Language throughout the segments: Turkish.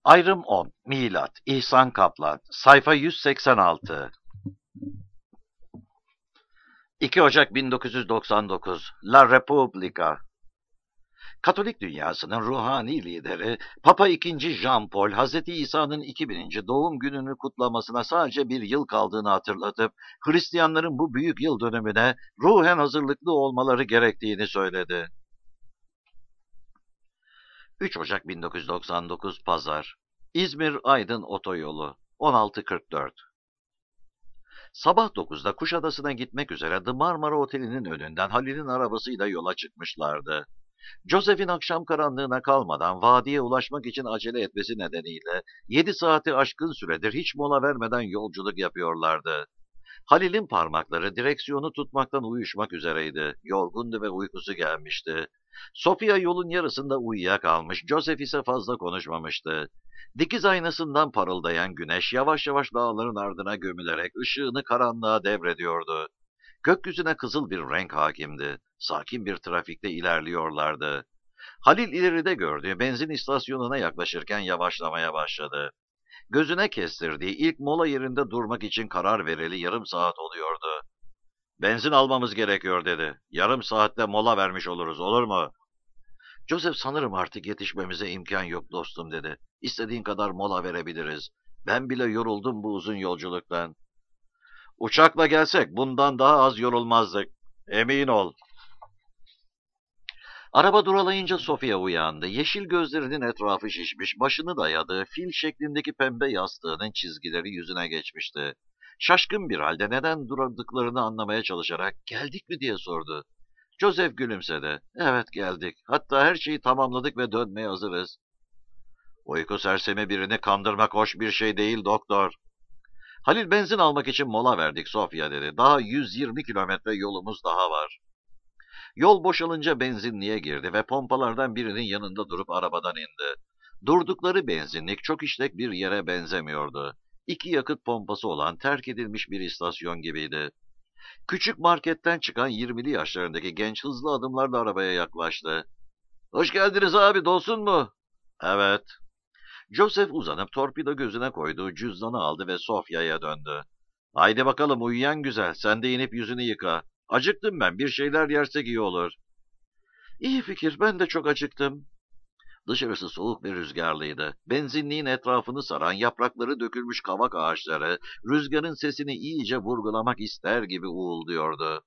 Ayrım 10. Milat. İhsan Kaplan. Sayfa 186. 2 Ocak 1999. La Repubblica. Katolik dünyasının ruhani lideri Papa II. Jean Paul, Hz. İsa'nın 2000. doğum gününü kutlamasına sadece bir yıl kaldığını hatırlatıp, Hristiyanların bu büyük yıl dönümüne ruhen hazırlıklı olmaları gerektiğini söyledi. 3 Ocak 1999 Pazar. İzmir-Aydın Otoyolu 16.44. Sabah 9'da Kuşadası'na gitmek üzere The Marmara Oteli'nin önünden Halil'in arabasıyla yola çıkmışlardı. Joseph'in akşam karanlığına kalmadan vadiye ulaşmak için acele etmesi nedeniyle 7 saati aşkın süredir hiç mola vermeden yolculuk yapıyorlardı. Halil'in parmakları direksiyonu tutmaktan uyuşmak üzereydi. Yorgundu ve uykusu gelmişti. Sofia yolun yarısında uyuyakalmış, Joseph ise fazla konuşmamıştı. Dikiz aynasından parıldayan güneş yavaş yavaş dağların ardına gömülerek ışığını karanlığa devrediyordu. Gökyüzüne kızıl bir renk hakimdi. Sakin bir trafikte ilerliyorlardı. Halil ileride gördüğü benzin istasyonuna yaklaşırken yavaşlamaya başladı. Gözüne kestirdiği ilk mola yerinde durmak için karar vereli yarım saat oluyordu. Benzin almamız gerekiyor dedi. Yarım saatte mola vermiş oluruz, olur mu? Joseph sanırım artık yetişmemize imkan yok dostum dedi. İstediğin kadar mola verebiliriz. Ben bile yoruldum bu uzun yolculuktan. Uçakla gelsek bundan daha az yorulmazdık. Emin ol. Araba duralayınca Sofia uyandı. Yeşil gözlerinin etrafı şişmiş, başını dayadığı fil şeklindeki pembe yastığının çizgileri yüzüne geçmişti. Şaşkın bir halde neden duradıklarını anlamaya çalışarak geldik mi diye sordu. Joseph gülümsedi. Evet geldik. Hatta her şeyi tamamladık ve dönmeye hazırız. Uyku sersemi birini kandırmak hoş bir şey değil doktor. Halil benzin almak için mola verdik Sofia dedi. Daha 120 kilometre yolumuz daha var. Yol boşalınca benzinliğe girdi ve pompalardan birinin yanında durup arabadan indi. Durdukları benzinlik çok işlek bir yere benzemiyordu. 2 yakıt pompası olan terk edilmiş bir istasyon gibiydi. Küçük marketten çıkan 20'li yaşlarındaki genç hızlı adımlarla arabaya yaklaştı. "Hoş geldiniz abi, dolsun mu?" "Evet." Joseph uzanıp torpido gözüne koyduğu cüzdanı aldı ve Sofya'ya döndü. "Haydi bakalım uyuyan güzel, sen de inip yüzünü yıka. Acıktım ben, bir şeyler yersek iyi olur." "İyi fikir, ben de çok acıktım." Dışarısı soğuk ve rüzgarlıydı. Benzinliğin etrafını saran yaprakları dökülmüş kavak ağaçları, rüzgarın sesini iyice vurgulamak ister gibi uğulduyordu.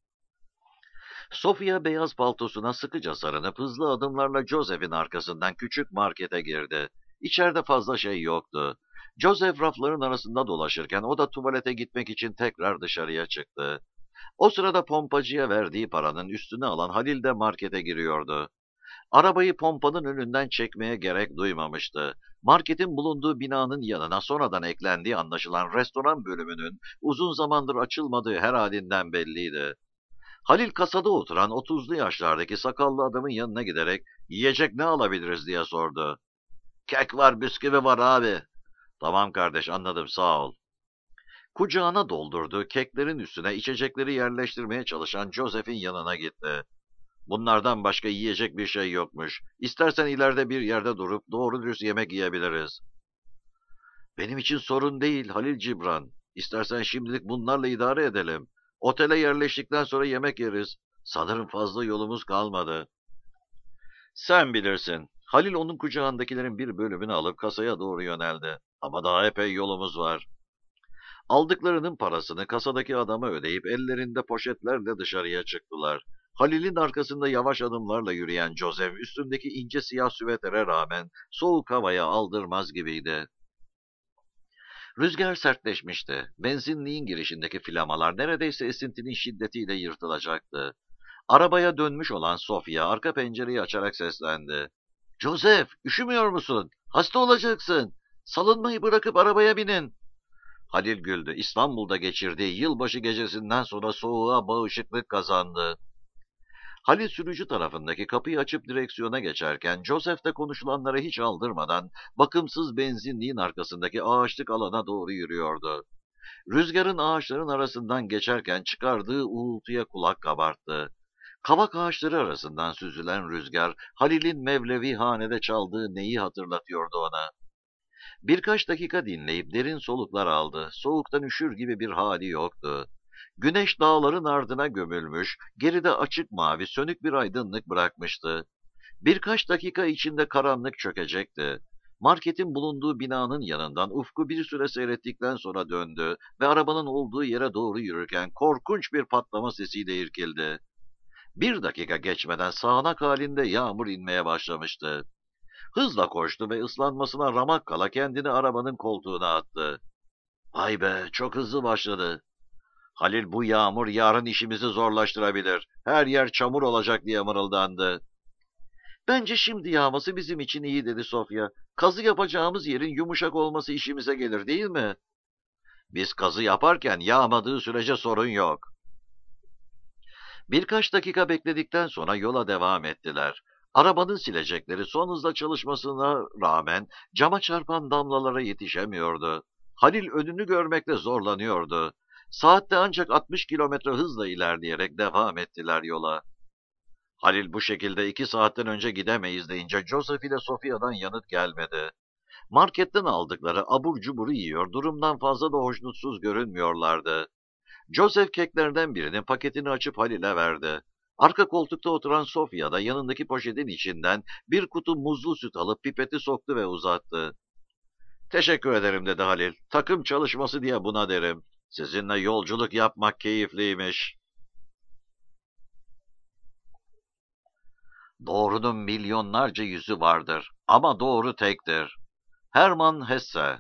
Sofia beyaz paltosuna sıkıca sarınıp hızlı adımlarla Joseph'in arkasından küçük markete girdi. İçeride fazla şey yoktu. Joseph rafların arasında dolaşırken o da tuvalete gitmek için tekrar dışarıya çıktı. O sırada pompacıya verdiği paranın üstünü alan Halil de markete giriyordu. Arabayı pompanın önünden çekmeye gerek duymamıştı. Marketin bulunduğu binanın yanına sonradan eklendiği anlaşılan restoran bölümünün uzun zamandır açılmadığı her halinden belliydi. Halil kasada oturan 30'lu yaşlardaki sakallı adamın yanına giderek yiyecek ne alabiliriz diye sordu. Kek var, bisküvi var abi. Tamam kardeş, anladım, sağ ol. Kucağına doldurduğu keklerin üstüne içecekleri yerleştirmeye çalışan Joseph'in yanına gitti. Bunlardan başka yiyecek bir şey yokmuş. İstersen ileride bir yerde durup doğru dürüst yemek yiyebiliriz. Benim için sorun değil Halil Cibran. İstersen şimdilik bunlarla idare edelim. Otele yerleştikten sonra yemek yeriz. Sanırım fazla yolumuz kalmadı. Sen bilirsin. Halil onun kucağındakilerin bir bölümünü alıp kasaya doğru yöneldi. Ama daha epey yolumuz var. Aldıklarının parasını kasadaki adama ödeyip ellerinde poşetlerle dışarıya çıktılar. Halil'in arkasında yavaş adımlarla yürüyen Joseph üstündeki ince siyah süvetere rağmen soğuk havaya aldırmaz gibiydi. Rüzgar sertleşmişti. Benzinliğin girişindeki flamalar neredeyse esintinin şiddetiyle yırtılacaktı. Arabaya dönmüş olan Sofia arka pencereyi açarak seslendi. "Joseph, üşümüyor musun? Hasta olacaksın. Salınmayı bırakıp arabaya binin." Halil güldü. İstanbul'da geçirdiği yılbaşı gecesinden sonra soğuğa bağışıklık kazandı. Halil sürücü tarafındaki kapıyı açıp direksiyona geçerken Joseph de konuşulanlara hiç aldırmadan bakımsız benzinliğin arkasındaki ağaçlık alana doğru yürüyordu. Rüzgarın ağaçların arasından geçerken çıkardığı uğultuya kulak kabarttı. Kavak ağaçları arasından süzülen rüzgar Halil'in Mevlevihane'de çaldığı neyi hatırlatıyordu ona. Birkaç dakika dinleyip derin soluklar aldı. Soğuktan üşür gibi bir hali yoktu. Güneş dağların ardına gömülmüş, geride açık mavi, sönük bir aydınlık bırakmıştı. Birkaç dakika içinde karanlık çökecekti. Marketin bulunduğu binanın yanından ufku bir süre seyrettikten sonra döndü ve arabanın olduğu yere doğru yürürken korkunç bir patlama sesiyle irkildi. Bir dakika geçmeden sağanak halinde yağmur inmeye başlamıştı. Hızla koştu ve ıslanmasına ramak kala kendini arabanın koltuğuna attı. Vay be, çok hızlı başladı. Halil, bu yağmur yarın işimizi zorlaştırabilir. Her yer çamur olacak diye mırıldandı. Bence şimdi yağması bizim için iyi dedi Sofya. Kazı yapacağımız yerin yumuşak olması işimize gelir değil mi? Biz kazı yaparken yağmadığı sürece sorun yok. Birkaç dakika bekledikten sonra yola devam ettiler. Arabanın silecekleri son hızla çalışmasına rağmen cama çarpan damlalara yetişemiyordu. Halil önünü görmekte zorlanıyordu. Saatte ancak 60 kilometre hızla ilerleyerek devam ettiler yola. Halil bu şekilde 2 saatten önce gidemeyiz deyince Joseph ile Sophia'dan yanıt gelmedi. Marketten aldıkları abur cuburu yiyor, durumdan fazla da hoşnutsuz görünmüyorlardı. Joseph keklerden birinin paketini açıp Halil'e verdi. Arka koltukta oturan Sofia da yanındaki poşetin içinden bir kutu muzlu süt alıp pipeti soktu ve uzattı. Teşekkür ederim dedi Halil. Takım çalışması diye buna derim. Sizinle yolculuk yapmak keyifliymiş. Doğrunun milyonlarca yüzü vardır ama doğru tektir. Hermann Hesse.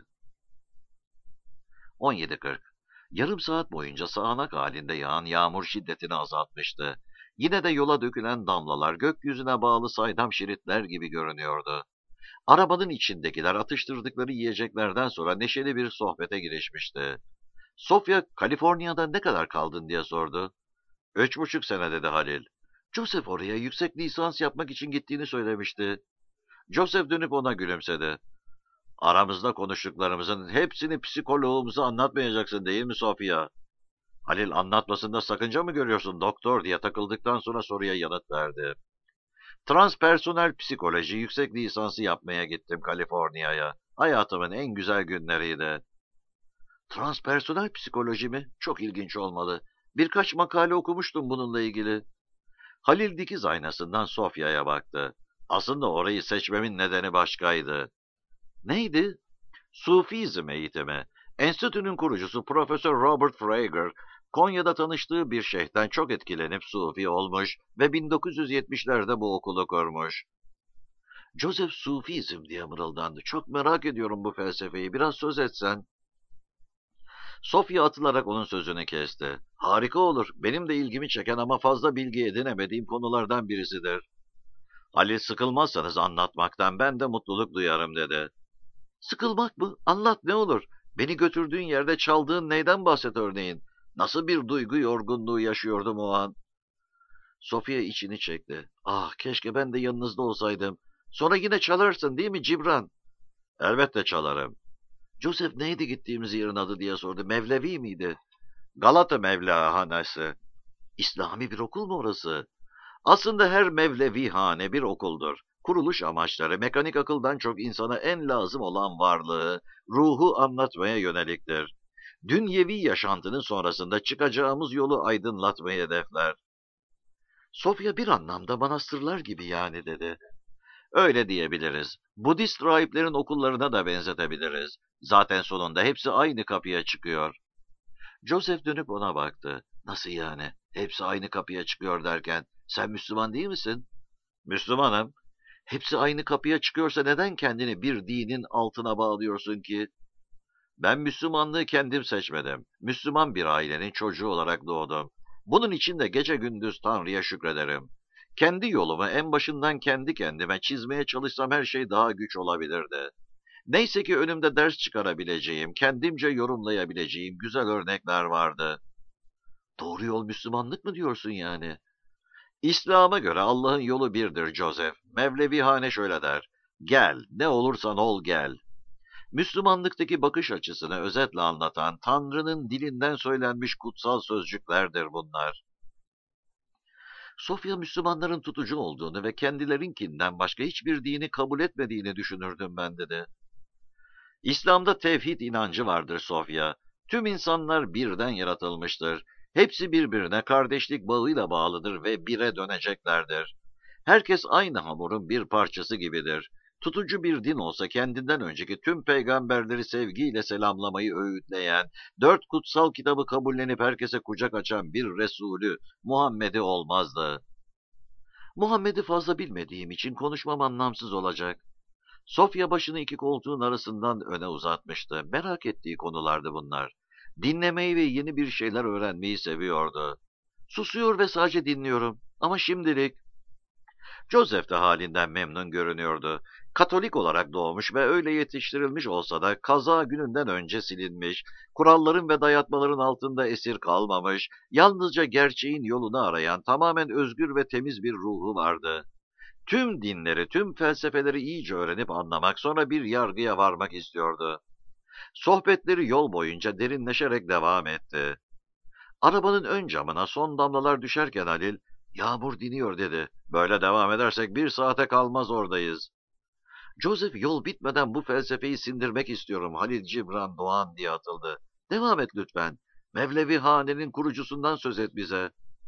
17:40. Yarım saat boyunca sağanak halinde yağan yağmur şiddetini azaltmıştı. Yine de yola dökülen damlalar gökyüzüne bağlı saydam şeritler gibi görünüyordu. Arabanın içindekiler atıştırdıkları yiyeceklerden sonra neşeli bir sohbete girişmişti. Sofya, Kaliforniya'da ne kadar kaldın diye sordu. 3,5 sene dedi Halil. Joseph oraya yüksek lisans yapmak için gittiğini söylemişti. Joseph dönüp ona gülümsedi. Aramızda konuştuklarımızın hepsini psikoloğumuza anlatmayacaksın değil mi Sofya? Halil, anlatmasında sakınca mı görüyorsun doktor diye takıldıktan sonra soruya yanıt verdi. Transpersonel psikoloji yüksek lisansı yapmaya gittim Kaliforniya'ya. Hayatımın en güzel günleriydi. Transpersonel psikoloji mi? Çok ilginç olmalı. Birkaç makale okumuştum bununla ilgili. Halil dikiz aynasından Sofya'ya baktı. Aslında orayı seçmemin nedeni başkaydı. Neydi? Sufizm eğitimi. Enstitünün kurucusu Profesör Robert Frager, Konya'da tanıştığı bir şeyhten çok etkilenip Sufi olmuş ve 1970'lerde bu okulu kurmuş. Joseph Sufizm diye mırıldandı. Çok merak ediyorum bu felsefeyi. Biraz söz etsen. Sofya atılarak onun sözünü kesti. Harika olur. Benim de ilgimi çeken ama fazla bilgi edinemediğim konulardan birisidir. Halil, sıkılmazsanız anlatmaktan ben de mutluluk duyarım dedi. Sıkılmak mı? Anlat ne olur. Beni götürdüğün yerde çaldığın neyden bahset örneğin. Nasıl bir duygu yorgunluğu yaşıyordum o an. Sofya içini çekti. Ah, keşke ben de yanınızda olsaydım. Sonra yine çalarsın değil mi Cibran? Elbette çalarım. Joseph, neydi gittiğimiz yerin adı diye sordu. Mevlevi miydi? Galata Mevlahanesi. İslami bir okul mu orası? Aslında her Mevlevihane bir okuldur. Kuruluş amaçları mekanik akıldan çok insana en lazım olan varlığı, ruhu anlatmaya yöneliktir. Dünyevi yaşantının sonrasında çıkacağımız yolu aydınlatmayı hedefler. Sofya, bir anlamda manastırlar gibi yani dedi. Öyle diyebiliriz. Budist rahiplerin okullarına da benzetebiliriz. Zaten sonunda hepsi aynı kapıya çıkıyor. Joseph dönüp ona baktı. Nasıl yani? Hepsi aynı kapıya çıkıyor derken, sen Müslüman değil misin? Müslümanım. Hepsi aynı kapıya çıkıyorsa neden kendini bir dinin altına bağlıyorsun ki? Ben Müslümanlığı kendim seçmedim. Müslüman bir ailenin çocuğu olarak doğdum. Bunun için de gece gündüz Tanrı'ya şükrederim. Kendi yolumu en başından kendi kendime çizmeye çalışsam her şey daha güç olabilirdi. Neyse ki önümde ders çıkarabileceğim, kendimce yorumlayabileceğim güzel örnekler vardı. Doğru yol Müslümanlık mı diyorsun yani? İslam'a göre Allah'ın yolu birdir Joseph. Mevlevihane şöyle der. Gel, ne olursan ol gel. Müslümanlıktaki bakış açısını özetle anlatan Tanrı'nın dilinden söylenmiş kutsal sözcüklerdir bunlar. Sofya, Müslümanların tutucu olduğunu ve kendilerinkinden başka hiçbir dini kabul etmediğini düşünürdüm ben dedi. İslam'da tevhid inancı vardır Sofya. Tüm insanlar birden yaratılmıştır. Hepsi birbirine kardeşlik bağıyla bağlıdır ve bire döneceklerdir. Herkes aynı hamurun bir parçası gibidir. Tutucu bir din olsa kendinden önceki tüm peygamberleri sevgiyle selamlamayı öğütleyen, dört kutsal kitabı kabullenip herkese kucak açan bir Resulü, Muhammed'i olmazdı. Muhammed'i fazla bilmediğim için konuşmam anlamsız olacak. Sofya başını iki koltuğun arasından öne uzatmıştı. Merak ettiği konulardı bunlar. Dinlemeyi ve yeni bir şeyler öğrenmeyi seviyordu. Susuyor ve sadece dinliyorum. Ama şimdilik Joseph de halinden memnun görünüyordu. Katolik olarak doğmuş ve öyle yetiştirilmiş olsa da kaza gününden önce silinmiş, kuralların ve dayatmaların altında esir kalmamış, yalnızca gerçeğin yolunu arayan tamamen özgür ve temiz bir ruhu vardı. Tüm dinleri, tüm felsefeleri iyice öğrenip anlamak, sonra bir yargıya varmak istiyordu. Sohbetleri yol boyunca derinleşerek devam etti. Arabanın ön camına son damlalar düşerken Halil, "Yağmur diniyor," dedi. "Böyle devam edersek 1 saate kalmaz oradayız." Joseph yol bitmeden bu felsefeyi sindirmek istiyorum Halil Cibran Doğan diye atıldı. "Devam et lütfen. Mevlevi hanenin kurucusundan söz et bize."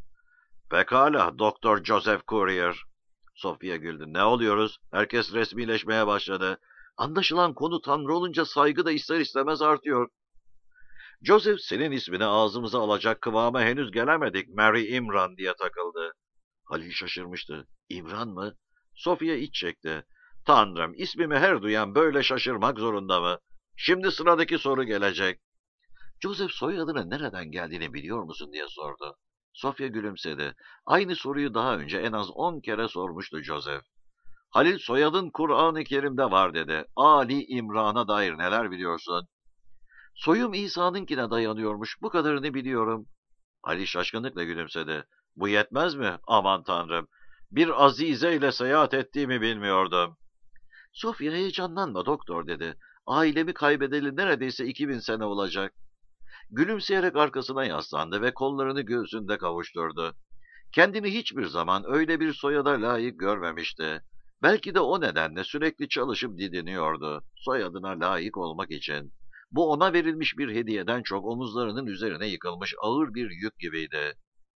"Pekala, Doktor Joseph Courier." Sofia güldü. "Ne oluyoruz? Herkes resmileşmeye başladı. Anlaşılan konu Tanrı olunca saygı da ister istemez artıyor." "Joseph, senin ismini ağzımıza alacak kıvama henüz gelemedik. Mary İmran," diye takıldı. Halil şaşırmıştı. "İmran mı?" Sofia iç çekti. "Tanrım, ismimi her duyan böyle şaşırmak zorunda mı? Şimdi sıradaki soru gelecek." "Joseph, soyadının nereden geldiğini biliyor musun?" diye sordu. Sofia gülümsedi. Aynı soruyu daha önce en az 10 kere sormuştu Joseph. "Halil, soyadın Kur'an-ı Kerim'de var," dedi. "Ali İmran'a dair neler biliyorsun?" "Soyum İsa'nınkine dayanıyormuş. Bu kadarını biliyorum." Ali şaşkınlıkla gülümsedi. "Bu yetmez mi? Aman Tanrım. Bir azize ile seyahat ettiğimi bilmiyordum." "Sofya, heyecanlanma doktor," dedi. "Ailemi kaybedeli neredeyse 2000 sene olacak." Gülümseyerek arkasına yaslandı ve kollarını göğsünde kavuşturdu. Kendini hiçbir zaman öyle bir soyada layık görmemişti. Belki de o nedenle sürekli çalışıp didiniyordu, soyadına layık olmak için. Bu ona verilmiş bir hediyeden çok omuzlarının üzerine yıkılmış ağır bir yük gibiydi.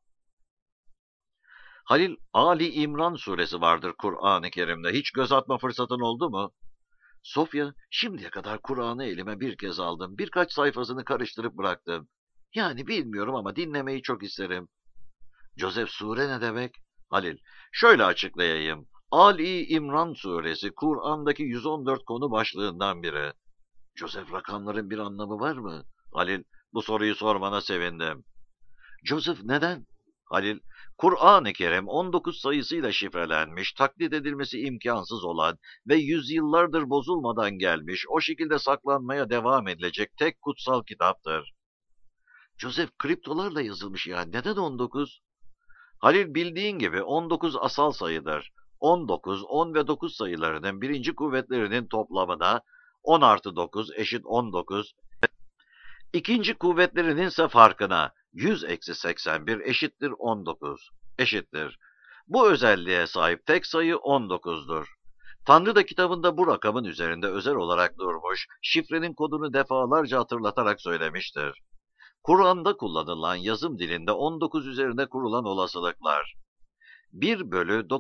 "Halil, Ali İmran suresi vardır Kur'an-ı Kerim'de. Hiç göz atma fırsatın oldu mu?" "Sofya, şimdiye kadar Kur'an'ı elime bir kez aldım. Birkaç sayfasını karıştırıp bıraktım. Yani bilmiyorum ama dinlemeyi çok isterim." "Joseph, sure ne demek?" "Halil, şöyle açıklayayım. Ali İmran suresi Kur'an'daki 114 konu başlığından biri." "Joseph, rakamların bir anlamı var mı?" "Halil, bu soruyu sormana sevindim." "Joseph, neden?" "Halil, Kur'an-ı Kerim 19 sayısıyla şifrelenmiş, taklit edilmesi imkansız olan ve yüzyıllardır bozulmadan gelmiş, o şekilde saklanmaya devam edilecek tek kutsal kitaptır." "Joseph, kriptolarla yazılmış ya. Neden 19?" "Halil, bildiğin gibi 19 asal sayıdır. 19, 10 ve 9 sayılarının birinci kuvvetlerinin toplamına 10 artı 9 eşit 19, ikinci kuvvetlerinin ise farkına 100 eksi 81 eşittir 19 eşittir. Bu özelliğe sahip tek sayı 19'dur. Tanrı da kitabında bu rakamın üzerinde özel olarak durmuş, şifrenin kodunu defalarca hatırlatarak söylemiştir. Kur'an'da kullanılan yazım dilinde 19 üzerine kurulan olasılıklar: 1 bölü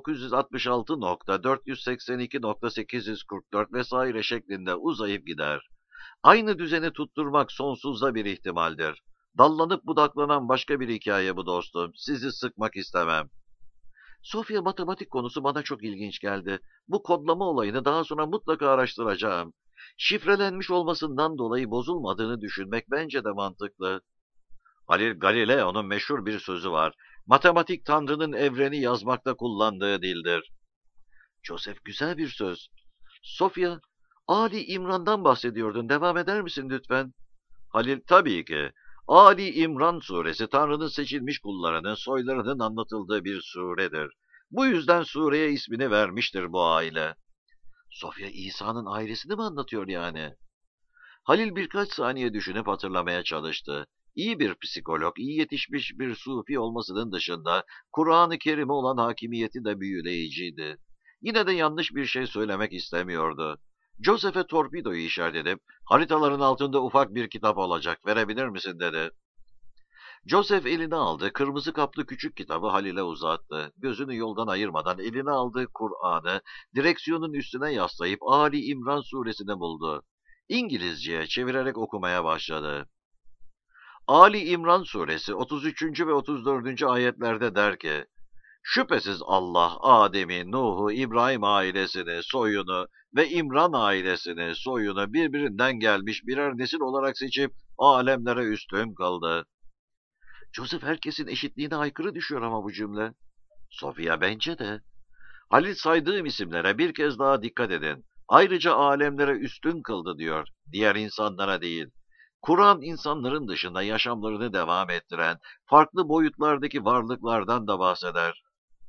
966.482.844 vesaire şeklinde uzayıp gider. Aynı düzeni tutturmak sonsuzda bir ihtimaldir. Dallanıp budaklanan başka bir hikaye bu dostum. Sizi sıkmak istemem. Sofya, matematik konusu bana çok ilginç geldi. Bu kodlama olayını daha sonra mutlaka araştıracağım. Şifrelenmiş olmasından dolayı bozulmadığını düşünmek bence de mantıklı. Halil, Galileo'nun meşhur bir sözü var. Matematik Tanrı'nın evreni yazmakta kullandığı dildir. Joseph, güzel bir söz. Sofya, Ali İmran'dan bahsediyordun. Devam eder misin lütfen? Halil, tabii ki. Ali İmran suresi Tanrı'nın seçilmiş kullarının soylarının anlatıldığı bir suredir. Bu yüzden sureye ismini vermiştir bu aile. Sofya, İsa'nın ailesini mi anlatıyor yani? Halil birkaç saniye düşünüp hatırlamaya çalıştı. İyi bir psikolog, iyi yetişmiş bir sufi olmasının dışında Kur'an-ı Kerim'e olan hakimiyeti de büyüleyiciydi. Yine de yanlış bir şey söylemek istemiyordu. Joseph'e torpidoyu işaret edip, haritaların altında ufak bir kitap olacak, verebilir misin dedi. Joseph elini aldı, kırmızı kaplı küçük kitabı Halil'e uzattı. Gözünü yoldan ayırmadan eline aldığı Kur'an'ı direksiyonun üstüne yaslayıp Ali İmran suresini buldu. İngilizceye çevirerek okumaya başladı. Ali İmran suresi 33. ve 34. ayetlerde der ki, şüphesiz Allah, Adem'i, Nuh'u, İbrahim ailesini, soyunu ve İmran ailesini, soyunu birbirinden gelmiş birer nesil olarak seçip alemlere üstün kıldı. Joseph herkesin eşitliğine aykırı düşüyor ama bu cümle. Sofia bence de. Halil saydığım isimlere bir kez daha dikkat edin. Ayrıca alemlere üstün kıldı diyor, diğer insanlara değil. Kur'an insanların dışında yaşamlarını devam ettiren farklı boyutlardaki varlıklardan da bahseder.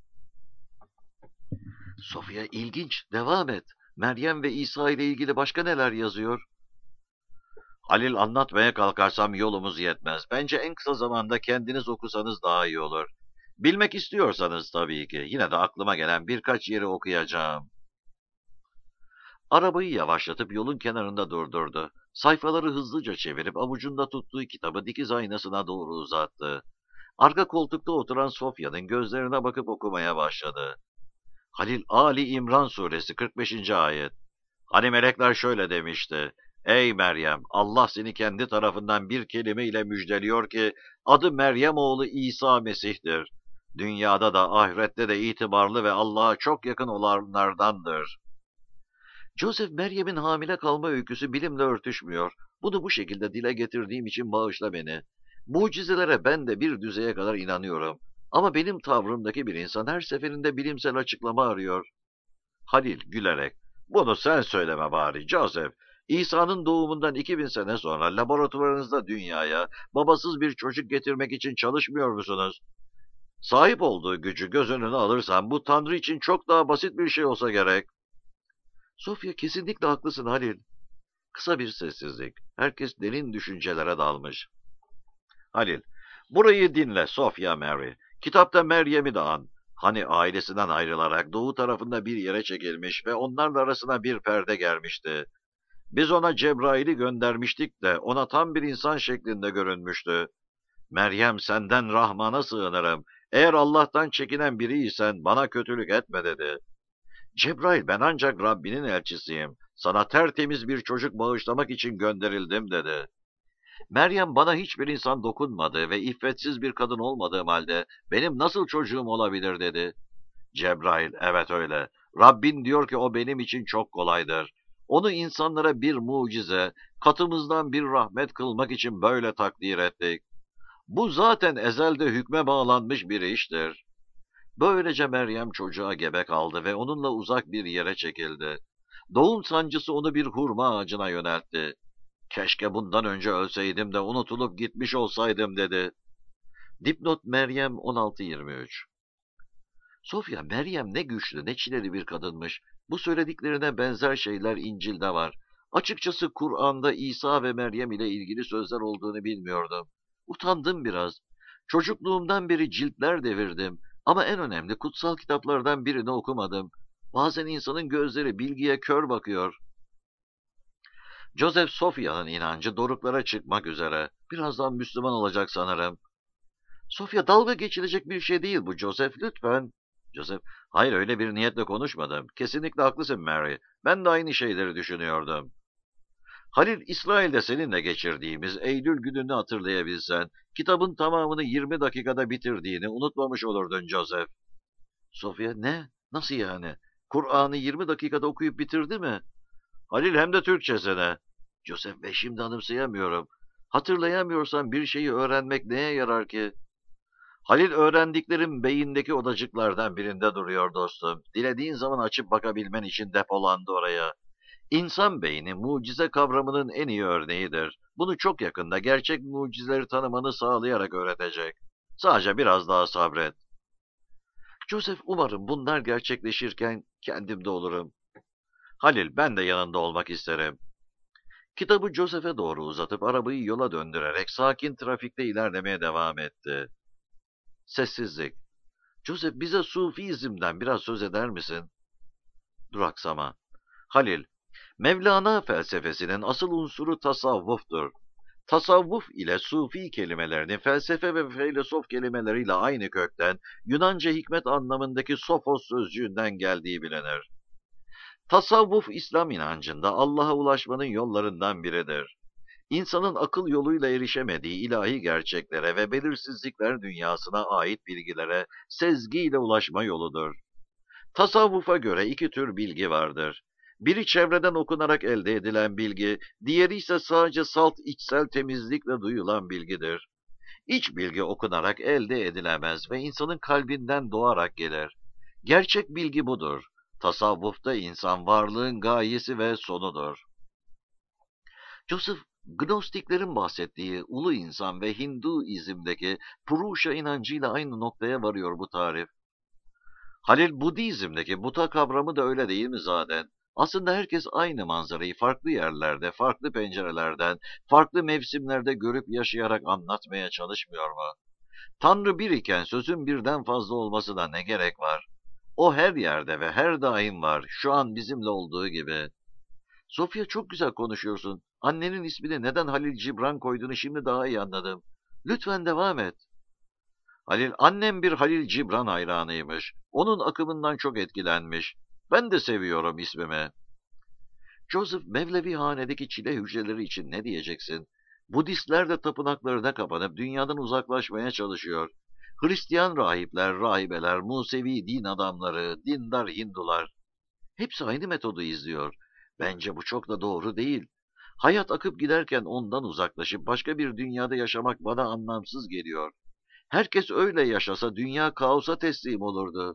Sofia ilginç, devam et. Meryem ve İsa ile ilgili başka neler yazıyor? Halil anlatmaya kalkarsam yolumuz yetmez. Bence en kısa zamanda kendiniz okusanız daha iyi olur. Bilmek istiyorsanız tabii ki. Yine de aklıma gelen birkaç yeri okuyacağım. Arabayı yavaşlatıp yolun kenarında durdurdu. Sayfaları hızlıca çevirip avucunda tuttuğu kitabı dikiz aynasına doğru uzattı. Arka koltukta oturan Sofya'nın gözlerine bakıp okumaya başladı. Halil Ali İmran suresi 45. ayet. Hani melekler şöyle demişti. Ey Meryem, Allah seni kendi tarafından bir kelime ile müjdeliyor ki adı Meryem oğlu İsa Mesih'tir. Dünyada da ahirette de itibarlı ve Allah'a çok yakın olanlardandır. Joseph, Meryem'in hamile kalma öyküsü bilimle örtüşmüyor. Bunu bu şekilde dile getirdiğim için bağışla beni. Mucizelere ben de bir düzeye kadar inanıyorum. Ama benim tavrımdaki bir insan her seferinde bilimsel açıklama arıyor. Halil gülerek, bunu sen söyleme bari Joseph. İsa'nın doğumundan 2000 sene sonra laboratuvarınızda dünyaya babasız bir çocuk getirmek için çalışmıyor musunuz? Sahip olduğu gücü göz önüne alırsan bu Tanrı için çok daha basit bir şey olsa gerek. Sofya, kesinlikle haklısın Halil. Kısa bir sessizlik. Herkes derin düşüncelere dalmış. Halil, burayı dinle Sofya Mary. Kitapta Meryem'i de an. Hani ailesinden ayrılarak doğu tarafında bir yere çekilmiş ve onlarla arasına bir perde gelmişti. Biz ona Cebrail'i göndermiştik de ona tam bir insan şeklinde görünmüştü. Meryem, senden Rahman'a sığınırım. Eğer Allah'tan çekinen biriysen bana kötülük etme dedi. Cebrail, ben ancak Rabbinin elçisiyim. Sana tertemiz bir çocuk bağışlamak için gönderildim dedi. Meryem, bana hiçbir insan dokunmadı ve iffetsiz bir kadın olmadığım halde benim nasıl çocuğum olabilir dedi. Cebrail, evet öyle. Rabbin diyor ki o benim için çok kolaydır. Onu insanlara bir mucize, katımızdan bir rahmet kılmak için böyle takdir ettik. Bu zaten ezelde hükme bağlanmış bir iştir. Böylece Meryem çocuğa gebe kaldı ve onunla uzak bir yere çekildi. Doğum sancısı onu bir hurma ağacına yöneltti. Keşke bundan önce ölseydim de unutulup gitmiş olsaydım dedi. Dipnot Meryem 16:23. Sofya, Meryem ne güçlü ne çileli bir kadınmış. Bu söylediklerine benzer şeyler İncil'de var. Açıkçası Kur'an'da İsa ve Meryem ile ilgili sözler olduğunu bilmiyordum. Utandım biraz. Çocukluğumdan beri ciltler devirdim. Ama en önemli kutsal kitaplardan birini okumadım. Bazen insanın gözleri bilgiye kör bakıyor. Joseph, Sofya'nın inancı doruklara çıkmak üzere. Birazdan Müslüman olacak sanırım. Sofya, dalga geçilecek bir şey değil bu Joseph, lütfen. Joseph, hayır öyle bir niyetle konuşmadım. Kesinlikle haklısın Mary. Ben de aynı şeyleri düşünüyordum. Halil, İsrail'de seninle geçirdiğimiz Eylül gününü hatırlayabilsen, kitabın tamamını 20 dakikada bitirdiğini unutmamış olurdun Joseph. Sofya, ne? Nasıl yani? Kur'an'ı 20 dakikada okuyup bitirdi mi? Halil, hem de Türkçesine. Joseph, ve şimdi anımsayamıyorum. Hatırlayamıyorsan bir şeyi öğrenmek neye yarar ki? Halil, öğrendiklerim beyindeki odacıklardan birinde duruyor dostum. Dilediğin zaman açıp bakabilmen için depolandı oraya. İnsan beyni mucize kavramının en iyi örneğidir. Bunu çok yakında gerçek mucizeleri tanımanı sağlayarak öğretecek. Sadece biraz daha sabret. Joseph, umarım bunlar gerçekleşirken kendimde olurum. Halil, ben de yanında olmak isterim. Kitabı Joseph'e doğru uzatıp arabayı yola döndürerek sakin trafikte ilerlemeye devam etti. Sessizlik. Joseph, bize Sufizm'den biraz söz eder misin? Duraksama. Halil, Mevlana felsefesinin asıl unsuru tasavvuftur. Tasavvuf ile sufi kelimelerini felsefe ve filosof kelimeleriyle aynı kökten Yunanca hikmet anlamındaki sofos sözcüğünden geldiği bilinir. Tasavvuf İslam inancında Allah'a ulaşmanın yollarından biridir. İnsanın akıl yoluyla erişemediği ilahi gerçeklere ve belirsizlikler dünyasına ait bilgilere sezgiyle ulaşma yoludur. Tasavvufa göre iki tür bilgi vardır. Biri çevreden okunarak elde edilen bilgi, diğeri ise sadece salt içsel temizlikle duyulan bilgidir. İç bilgi okunarak elde edilemez ve insanın kalbinden doğarak gelir. Gerçek bilgi budur. Tasavvufta insan varlığın gayesi ve sonudur. Joseph, Gnostiklerin bahsettiği ulu insan ve Hinduizm'deki Purusha inancıyla aynı noktaya varıyor bu tarif. Halil, Budizm'deki Buta kavramı da öyle değil mi zaten? Aslında herkes aynı manzarayı farklı yerlerde, farklı pencerelerden, farklı mevsimlerde görüp yaşayarak anlatmaya çalışmıyor mu? Tanrı bir iken sözün birden fazla olmasına ne gerek var? O her yerde ve her daim var, şu an bizimle olduğu gibi. Sofya, çok güzel konuşuyorsun. Annenin ismini neden Halil Cibran koyduğunu şimdi daha iyi anladım. Lütfen devam et. Halil, annem bir Halil Cibran hayranıymış. Onun akımından çok etkilenmiş. Ben de seviyorum ismimi. Joseph, Mevlevi hanedeki çile hücreleri için ne diyeceksin? Budistler de tapınaklarına kapanıp dünyadan uzaklaşmaya çalışıyor. Hristiyan rahipler, rahibeler, Musevi din adamları, dindar Hindular. Hepsi aynı metodu izliyor. Bence bu çok da doğru değil. Hayat akıp giderken ondan uzaklaşıp başka bir dünyada yaşamak bana anlamsız geliyor. Herkes öyle yaşasa dünya kaosa teslim olurdu.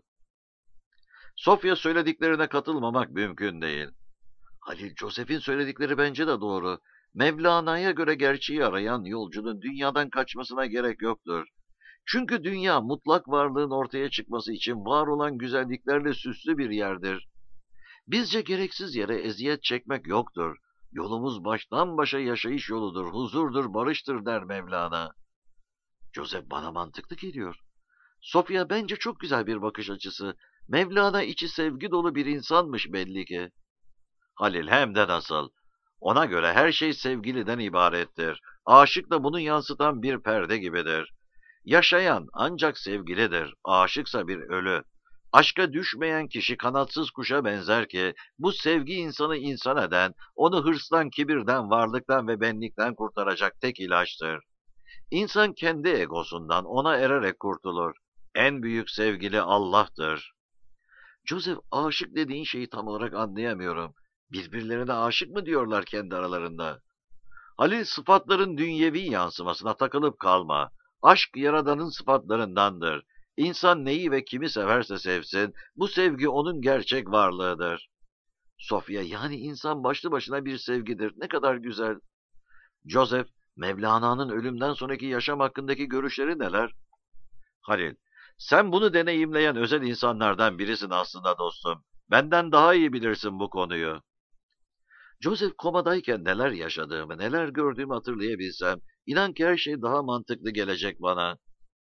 Sofya, söylediklerine katılmamak mümkün değil. Halil, Joseph'in söyledikleri bence de doğru. Mevlana'ya göre gerçeği arayan yolcunun dünyadan kaçmasına gerek yoktur. Çünkü dünya mutlak varlığın ortaya çıkması için var olan güzelliklerle süslü bir yerdir. Bizce gereksiz yere eziyet çekmek yoktur. Yolumuz baştan başa yaşayış yoludur, huzurdur, barıştır der Mevlana. Joseph, bana mantıklı geliyor. Sofya, bence çok güzel bir bakış açısı. Mevlana içi sevgi dolu bir insanmış belli ki. Halil, hem de nasıl? Ona göre her şey sevgiliden ibarettir. Aşık da bunu yansıtan bir perde gibidir. Yaşayan ancak sevgilidir, aşıksa bir ölü. Aşka düşmeyen kişi kanatsız kuşa benzer ki, bu sevgi insanı insan eden, onu hırstan, kibirden, varlıktan ve benlikten kurtaracak tek ilaçtır. İnsan kendi egosundan ona ererek kurtulur. En büyük sevgili Allah'tır. Joseph, aşık dediğin şeyi tam olarak anlayamıyorum. Birbirlerine aşık mı diyorlar kendi aralarında? Halil, sıfatların dünyevi yansımasına takılıp kalma. Aşk Yaradan'ın sıfatlarındandır. İnsan neyi ve kimi severse sevsin, bu sevgi onun gerçek varlığıdır. Sofya, yani insan başlı başına bir sevgidir. Ne kadar güzel. Joseph, Mevlana'nın ölümden sonraki yaşam hakkındaki görüşleri neler? Halil, sen bunu deneyimleyen özel insanlardan birisin aslında dostum. Benden daha iyi bilirsin bu konuyu. Joseph, komadayken neler yaşadığımı, neler gördüğümü hatırlayabilsem, inan ki her şey daha mantıklı gelecek bana.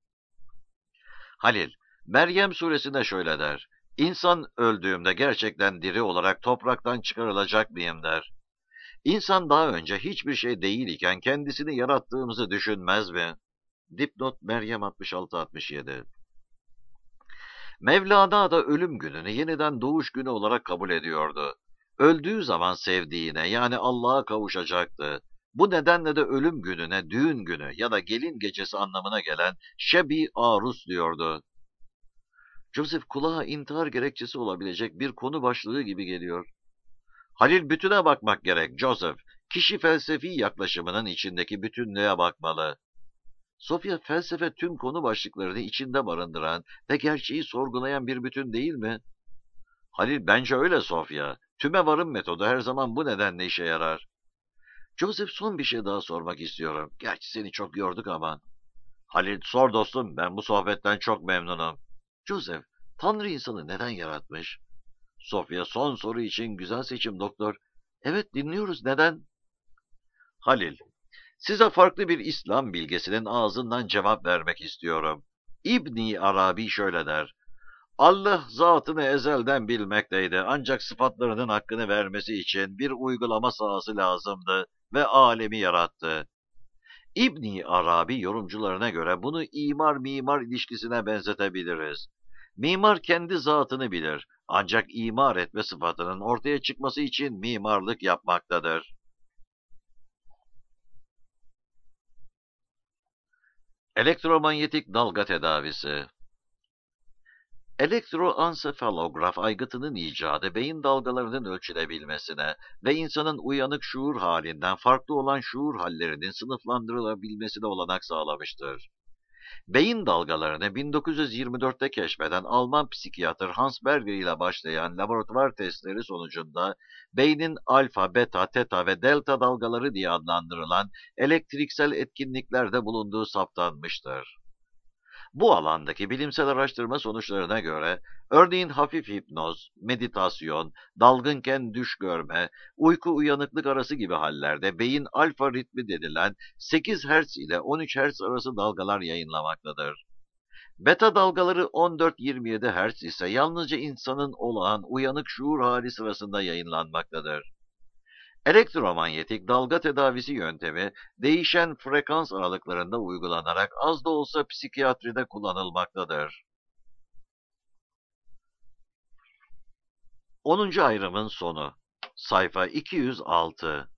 Halil, Meryem suresinde şöyle der. İnsan öldüğümde gerçekten diri olarak topraktan çıkarılacak mıyım der. İnsan daha önce hiçbir şey değil iken kendisini yarattığımızı düşünmez mi? Dipnot Meryem 66-67. Mevlana da ölüm gününü yeniden doğuş günü olarak kabul ediyordu. Öldüğü zaman sevdiğine, yani Allah'a kavuşacaktı. Bu nedenle de ölüm gününe düğün günü ya da gelin gecesi anlamına gelen Şebi Arus diyordu. Joseph, kulağa intihar gerekçesi olabilecek bir konu başlığı gibi geliyor. Halil, bütüne bakmak gerek Joseph. Kişi felsefi yaklaşımının içindeki bütünlüğe bakmalı. Sofya, felsefe tüm konu başlıklarını içinde barındıran ve gerçeği sorgulayan bir bütün değil mi? Halil, bence öyle Sofya. Tüme varım metodu her zaman bu nedenle işe yarar. Joseph, son bir şey daha sormak istiyorum. Gerçi seni çok yorduk ama. Halil, sor dostum, ben bu sohbetten çok memnunum. Joseph, Tanrı insanı neden yaratmış? Sofya, son soru için güzel seçim doktor. Evet, dinliyoruz, neden? Halil, size farklı bir İslam bilgesinin ağzından cevap vermek istiyorum. İbni Arabi şöyle der. Allah zatını ezelden bilmekteydi ancak sıfatlarının hakkını vermesi için bir uygulama sahası lazımdı ve alemi yarattı. İbn Arabi yorumcularına göre bunu imar-mimar ilişkisine benzetebiliriz. Mimar kendi zatını bilir ancak imar etme sıfatının ortaya çıkması için mimarlık yapmaktadır. Elektromanyetik dalga tedavisi. Elektroansefalograf aygıtının icadı beyin dalgalarının ölçülebilmesine ve insanın uyanık şuur halinden farklı olan şuur hallerinin sınıflandırılabilmesine olanak sağlamıştır. Beyin dalgalarını 1924'te keşfeden Alman psikiyatr Hans Berger ile başlayan laboratuvar testleri sonucunda beynin alfa, beta, teta ve delta dalgaları diye adlandırılan elektriksel etkinliklerde bulunduğu saptanmıştır. Bu alandaki bilimsel araştırma sonuçlarına göre, örneğin hafif hipnoz, meditasyon, dalgınken düş görme, uyku uyanıklık arası gibi hallerde beyin alfa ritmi denilen 8 Hz ile 13 Hz arası dalgalar yayınlamaktadır. Beta dalgaları 14-27 Hz ise yalnızca insanın olağan uyanık şuur hali sırasında yayınlanmaktadır. Elektromanyetik dalga tedavisi yöntemi değişen frekans aralıklarında uygulanarak az da olsa psikiyatride kullanılmaktadır. 10. ayrımın sonu. Sayfa 206.